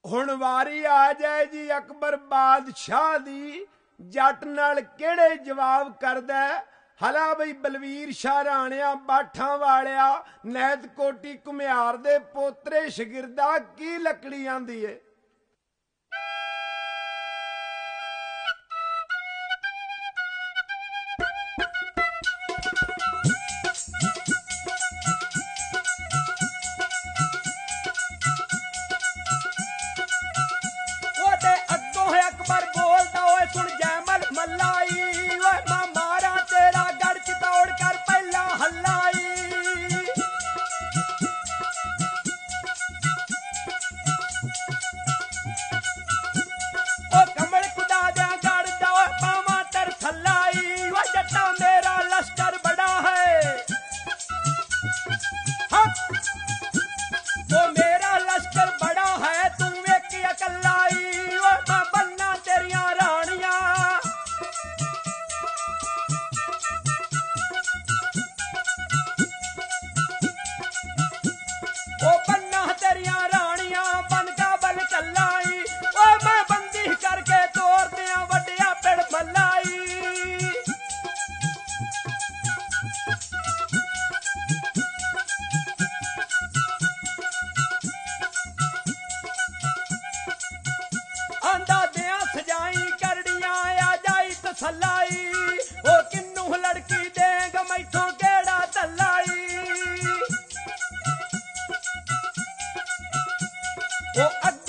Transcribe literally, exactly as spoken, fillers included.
ਹੁਣ ਵਾਰੀ ਆ ਜਾਏ ਜੀ ਅਕਬਰ ਬਾਦਸ਼ਾਹ ਦੀ, ਜੱਟ ਨਾਲ ਕਿਹੜੇ ਜਵਾਬ ਕਰਦਾ। ਹਲਾ ਬਈ ਬਲਵੀਰ ਸ਼ਾਹ ਰਾਣਿਆ ਬਾਠਾਂ ਵਾਲਿਆ, ਨੈਤ ਕੋਟੀ ਘੁਮਿਆਰ ਦੇ ਪੋਤਰੇ ਸ਼ਗਿਰਦਾ, ਕੀ ਲੱਕੜੀ ਆਂਦੀ ਏ। अकबर बोलता ओए सुन जैमल मल्लाई, ओए मां मारा तेरा गढ़ चितौड़ कर पहला हल्लाई। ओ कमल खुदा दे गढ़ दा ओए पावा तर थल्लाई, ओए जट्टा मेरा लश्कर बड़ा है, हाँ ओ मेरा लश्कर बड़ा है, तू वेख अकल्लाई। सलाई ओ किन्नू लड़की देंग मैथों केड़ा तलाई ओ